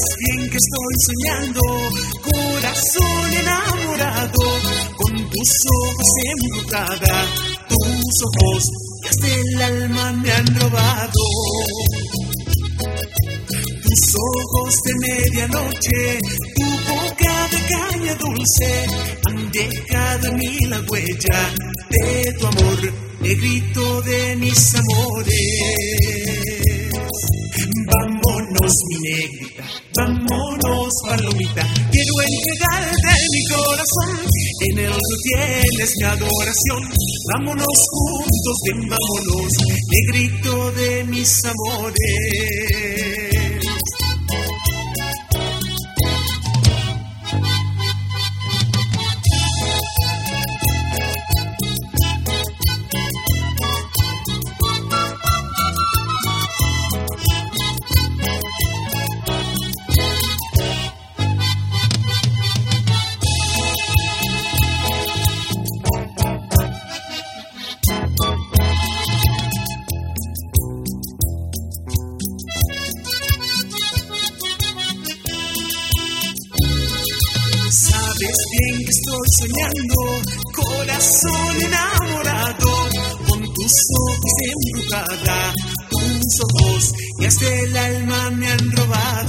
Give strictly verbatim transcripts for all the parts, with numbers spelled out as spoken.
bien que estoy soñando, corazón enamorado, con tus ojos embrutada, tus ojos que hasta el alma me han robado. Tus ojos de medianoche, tu boca de caña dulce, han dejado en mí la huella de tu amor, negrito de mis amores. Vámonos, mi negrita, vámonos, palomita, quiero entregarte mi corazón, en él tú tienes mi adoración. Vámonos juntos, ven, vámonos, negrito de mis amores. Sabes bien que estoy soñando, corazón enamorado, con tus ojos embrutada, tus ojos que hasta el alma me han robado.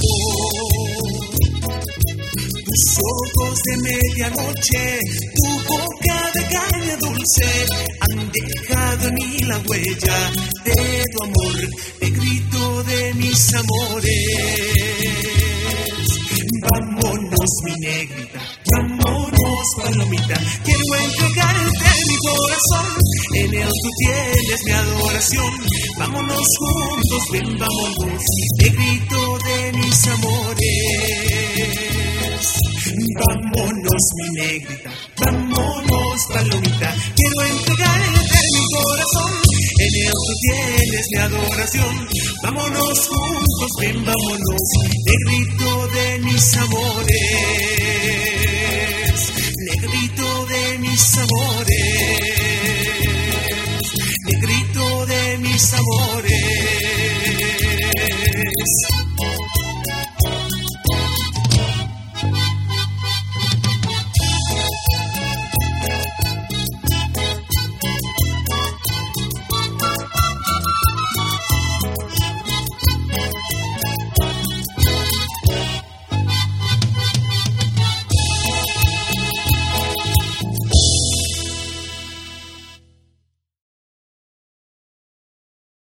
Tus ojos de medianoche, tu boca de caña dulce, han dejado en mí la huella de tu amor, negrito de mis amores. Vámonos, mi negrita, vámonos, palomita, quiero entregarte mi corazón, en él tú tienes mi adoración. Vámonos juntos, ven, vámonos, negrito de mis amores. Vámonos, mi negrita, vámonos, palomita, quiero entregarte mi corazón, en él tú tienes mi adoración. Vámonos juntos, ven, vámonos, negrito de mis amores, negrito de mis amores, negrito de mis amores.